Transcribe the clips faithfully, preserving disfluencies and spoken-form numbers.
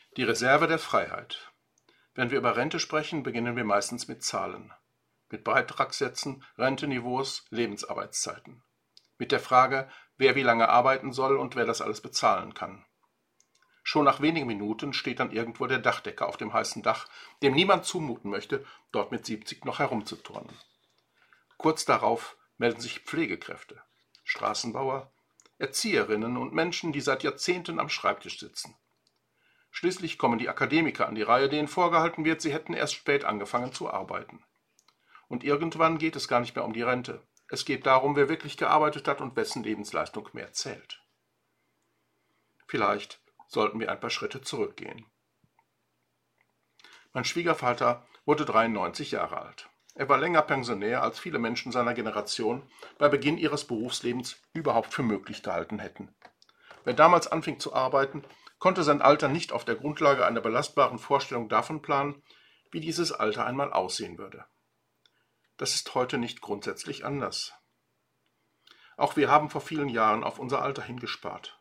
Die Reserve der Freiheit. Wenn wir über Rente sprechen, beginnen wir meistens mit Zahlen. Mit Beitragssätzen, Renteniveaus, Lebensarbeitszeiten. Mit der Frage, wer wie lange arbeiten soll und wer das alles bezahlen kann. Schon nach wenigen Minuten steht dann irgendwo der Dachdecker auf dem heißen Dach, dem niemand zumuten möchte, dort mit siebzig noch herumzuturnen. Kurz darauf melden sich Pflegekräfte, Straßenbauer, Erzieherinnen und Menschen, die seit Jahrzehnten am Schreibtisch sitzen. Schließlich kommen die Akademiker an die Reihe, denen vorgehalten wird, sie hätten erst spät angefangen zu arbeiten. Und irgendwann geht es gar nicht mehr um die Rente. Es geht darum, wer wirklich gearbeitet hat und wessen Lebensleistung mehr zählt. Vielleicht sollten wir ein paar Schritte zurückgehen. Mein Schwiegervater wurde dreiundneunzig Jahre alt. Er war länger Pensionär, als viele Menschen seiner Generation bei Beginn ihres Berufslebens überhaupt für möglich gehalten hätten. Wer damals anfing zu arbeiten, konnte sein Alter nicht auf der Grundlage einer belastbaren Vorstellung davon planen, wie dieses Alter einmal aussehen würde. Das ist heute nicht grundsätzlich anders. Auch wir haben vor vielen Jahren auf unser Alter hingespart.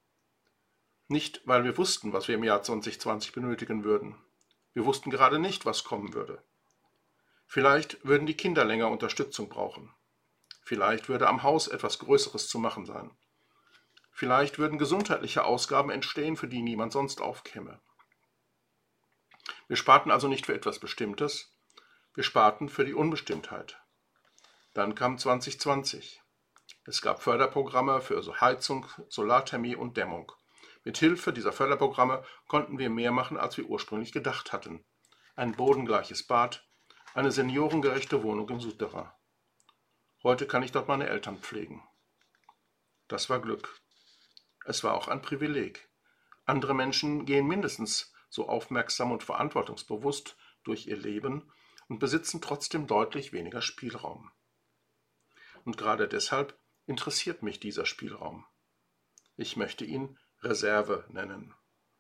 Nicht, weil wir wussten, was wir im Jahr zwanzig zwanzig benötigen würden. Wir wussten gerade nicht, was kommen würde. Vielleicht würden die Kinder länger Unterstützung brauchen. Vielleicht würde am Haus etwas Größeres zu machen sein. Vielleicht würden gesundheitliche Ausgaben entstehen, für die niemand sonst aufkäme. Wir sparten also nicht für etwas Bestimmtes, wir sparten für die Unbestimmtheit. Dann kam zwanzig zwanzig. Es gab Förderprogramme für Heizung, Solarthermie und Dämmung. Mit Hilfe dieser Förderprogramme konnten wir mehr machen, als wir ursprünglich gedacht hatten. Ein bodengleiches Bad, eine seniorengerechte Wohnung im Souterrain. Heute kann ich dort meine Eltern pflegen. Das war Glück. Es war auch ein Privileg. Andere Menschen gehen mindestens so aufmerksam und verantwortungsbewusst durch ihr Leben und besitzen trotzdem deutlich weniger Spielraum. Und gerade deshalb interessiert mich dieser Spielraum. Ich möchte ihn Reserve nennen.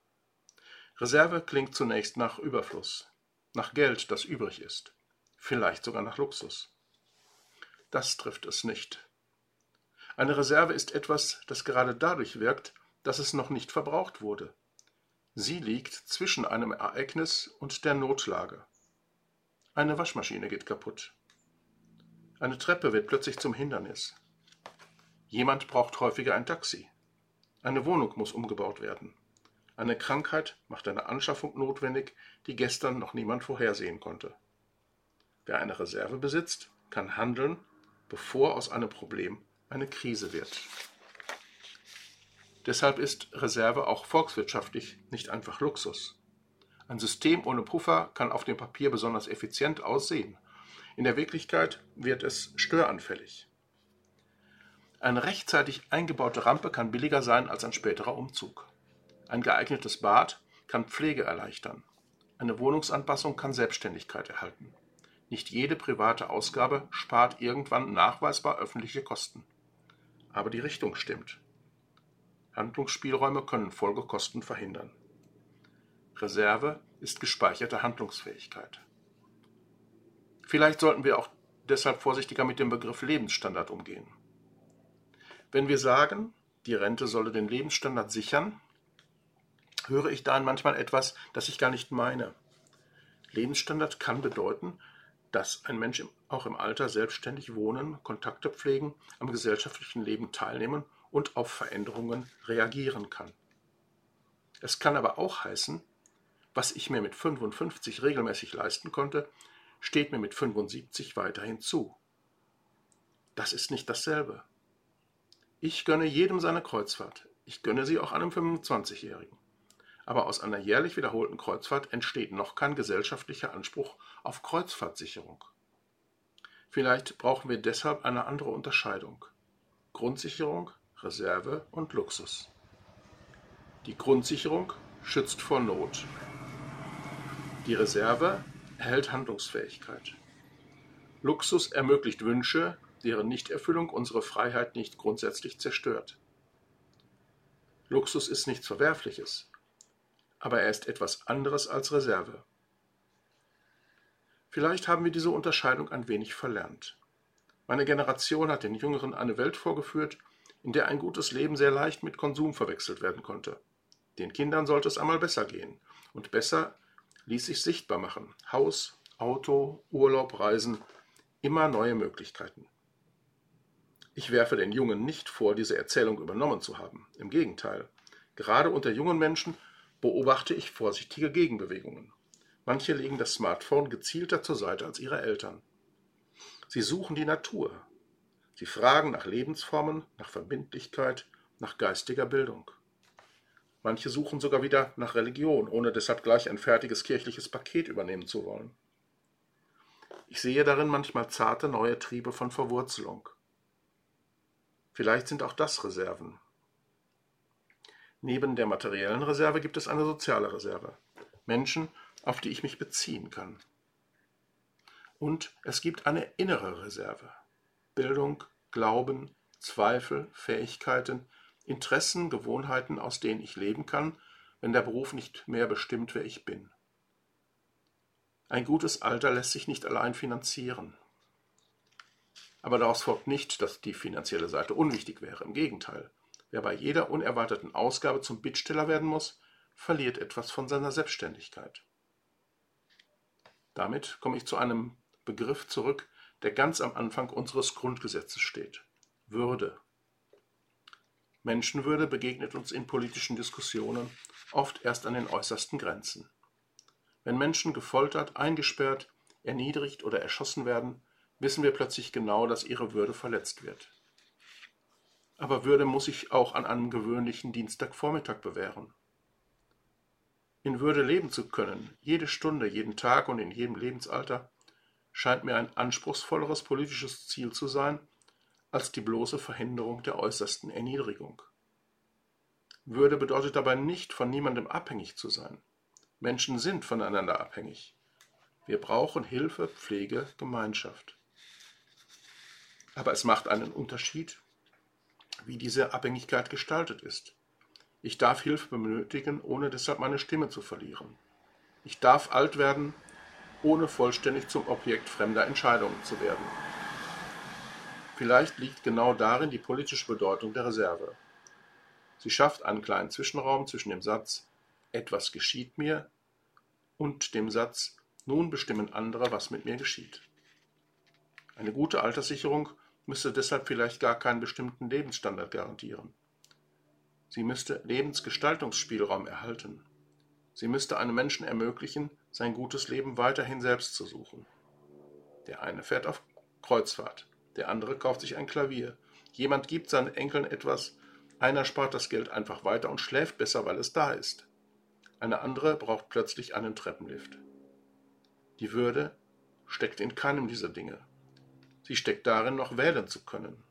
Reserve klingt zunächst nach Überfluss, nach Geld, das übrig ist, vielleicht sogar nach Luxus. Das trifft es nicht. Eine Reserve ist etwas, das gerade dadurch wirkt, dass es noch nicht verbraucht wurde. Sie liegt zwischen einem Ereignis und der Notlage. Eine Waschmaschine geht kaputt. Eine Treppe wird plötzlich zum Hindernis. Jemand braucht häufiger ein Taxi. Eine Wohnung muss umgebaut werden. Eine Krankheit macht eine Anschaffung notwendig, die gestern noch niemand vorhersehen konnte. Wer eine Reserve besitzt, kann handeln, bevor aus einem Problem eine Krise wird. Deshalb ist Reserve auch volkswirtschaftlich nicht einfach Luxus. Ein System ohne Puffer kann auf dem Papier besonders effizient aussehen. In der Wirklichkeit wird es störanfällig. Eine rechtzeitig eingebaute Rampe kann billiger sein als ein späterer Umzug. Ein geeignetes Bad kann Pflege erleichtern. Eine Wohnungsanpassung kann Selbstständigkeit erhalten. Nicht jede private Ausgabe spart irgendwann nachweisbar öffentliche Kosten. Aber die Richtung stimmt. Handlungsspielräume können Folgekosten verhindern. Reserve ist gespeicherte Handlungsfähigkeit. Vielleicht sollten wir auch deshalb vorsichtiger mit dem Begriff Lebensstandard umgehen. Wenn wir sagen, die Rente solle den Lebensstandard sichern, höre ich darin manchmal etwas, das ich gar nicht meine. Lebensstandard kann bedeuten, dass ein Mensch auch im Alter selbstständig wohnen, Kontakte pflegen, am gesellschaftlichen Leben teilnehmen und auf Veränderungen reagieren kann. Es kann aber auch heißen, was ich mir mit fünfundfünfzig regelmäßig leisten konnte, steht mir mit fünfundsiebzig weiterhin zu. Das ist nicht dasselbe. Ich gönne jedem seine Kreuzfahrt. Ich gönne sie auch einem fünfundzwanzigjährigen. Aber aus einer jährlich wiederholten Kreuzfahrt entsteht noch kein gesellschaftlicher Anspruch auf Kreuzfahrtsicherung. Vielleicht brauchen wir deshalb eine andere Unterscheidung. Grundsicherung, Reserve und Luxus. Die Grundsicherung schützt vor Not. Die Reserve erhält Handlungsfähigkeit. Luxus ermöglicht Wünsche, deren Nichterfüllung unsere Freiheit nicht grundsätzlich zerstört. Luxus ist nichts Verwerfliches, aber er ist etwas anderes als Reserve. Vielleicht haben wir diese Unterscheidung ein wenig verlernt. Meine Generation hat den Jüngeren eine Welt vorgeführt, in der ein gutes Leben sehr leicht mit Konsum verwechselt werden konnte. Den Kindern sollte es einmal besser gehen. Und besser ließ sich sichtbar machen. Haus, Auto, Urlaub, Reisen, immer neue Möglichkeiten. Ich werfe den Jungen nicht vor, diese Erzählung übernommen zu haben. Im Gegenteil. Gerade unter jungen Menschen beobachte ich vorsichtige Gegenbewegungen. Manche legen das Smartphone gezielter zur Seite als ihre Eltern. Sie suchen die Natur. Sie fragen nach Lebensformen, nach Verbindlichkeit, nach geistiger Bildung. Manche suchen sogar wieder nach Religion, ohne deshalb gleich ein fertiges kirchliches Paket übernehmen zu wollen. Ich sehe darin manchmal zarte neue Triebe von Verwurzelung. Vielleicht sind auch das Reserven. Neben der materiellen Reserve gibt es eine soziale Reserve. Menschen, auf die ich mich beziehen kann. Und es gibt eine innere Reserve. Bildung, Glauben, Zweifel, Fähigkeiten, Interessen, Gewohnheiten, aus denen ich leben kann, wenn der Beruf nicht mehr bestimmt, wer ich bin. Ein gutes Alter lässt sich nicht allein finanzieren. Aber daraus folgt nicht, dass die finanzielle Seite unwichtig wäre. Im Gegenteil, wer bei jeder unerwarteten Ausgabe zum Bittsteller werden muss, verliert etwas von seiner Selbstständigkeit. Damit komme ich zu einem Begriff zurück, der ganz am Anfang unseres Grundgesetzes steht: Würde. Menschenwürde begegnet uns in politischen Diskussionen oft erst an den äußersten Grenzen. Wenn Menschen gefoltert, eingesperrt, erniedrigt oder erschossen werden, wissen wir plötzlich genau, dass ihre Würde verletzt wird. Aber Würde muss sich auch an einem gewöhnlichen Dienstagvormittag bewähren. In Würde leben zu können, jede Stunde, jeden Tag und in jedem Lebensalter, scheint mir ein anspruchsvolleres politisches Ziel zu sein, als die bloße Verhinderung der äußersten Erniedrigung. Würde bedeutet dabei nicht, von niemandem abhängig zu sein. Menschen sind voneinander abhängig. Wir brauchen Hilfe, Pflege, Gemeinschaft. Aber es macht einen Unterschied, wie diese Abhängigkeit gestaltet ist. Ich darf Hilfe benötigen, ohne deshalb meine Stimme zu verlieren. Ich darf alt werden, ohne vollständig zum Objekt fremder Entscheidungen zu werden. Vielleicht liegt genau darin die politische Bedeutung der Reserve. Sie schafft einen kleinen Zwischenraum zwischen dem Satz „Etwas geschieht mir“ und dem Satz „Nun bestimmen andere, was mit mir geschieht“. Eine gute Alterssicherung müsste deshalb vielleicht gar keinen bestimmten Lebensstandard garantieren. Sie müsste Lebensgestaltungsspielraum erhalten. Sie müsste einem Menschen ermöglichen, sein gutes Leben weiterhin selbst zu suchen. Der eine fährt auf Kreuzfahrt, der andere kauft sich ein Klavier. Jemand gibt seinen Enkeln etwas, einer spart das Geld einfach weiter und schläft besser, weil es da ist. Eine andere braucht plötzlich einen Treppenlift. Die Würde steckt in keinem dieser Dinge. Sie steckt darin, noch wählen zu können.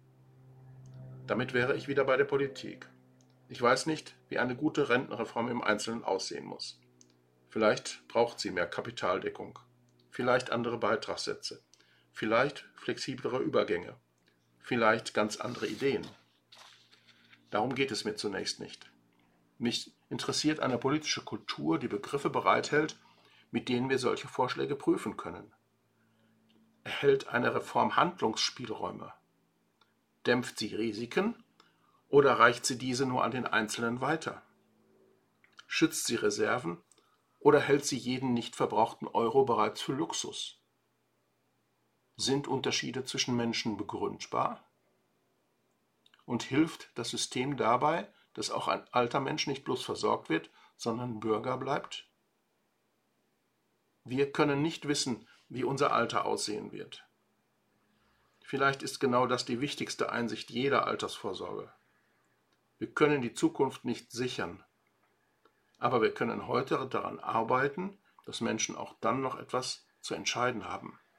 Damit wäre ich wieder bei der Politik. Ich weiß nicht, wie eine gute Rentenreform im Einzelnen aussehen muss. Vielleicht braucht sie mehr Kapitaldeckung, vielleicht andere Beitragssätze, vielleicht flexiblere Übergänge, vielleicht ganz andere Ideen. Darum geht es mir zunächst nicht. Mich interessiert eine politische Kultur, die Begriffe bereithält, mit denen wir solche Vorschläge prüfen können. Erhält eine Reform Handlungsspielräume? Dämpft sie Risiken oder reicht sie diese nur an den Einzelnen weiter? Schützt sie Reserven oder hält sie jeden nicht verbrauchten Euro bereits für Luxus? Sind Unterschiede zwischen Menschen begründbar? Und hilft das System dabei, dass auch ein alter Mensch nicht bloß versorgt wird, sondern Bürger bleibt? Wir können nicht wissen, wie unser Alter aussehen wird. Vielleicht ist genau das die wichtigste Einsicht jeder Altersvorsorge. Wir können die Zukunft nicht sichern, aber wir können heute daran arbeiten, dass Menschen auch dann noch etwas zu entscheiden haben.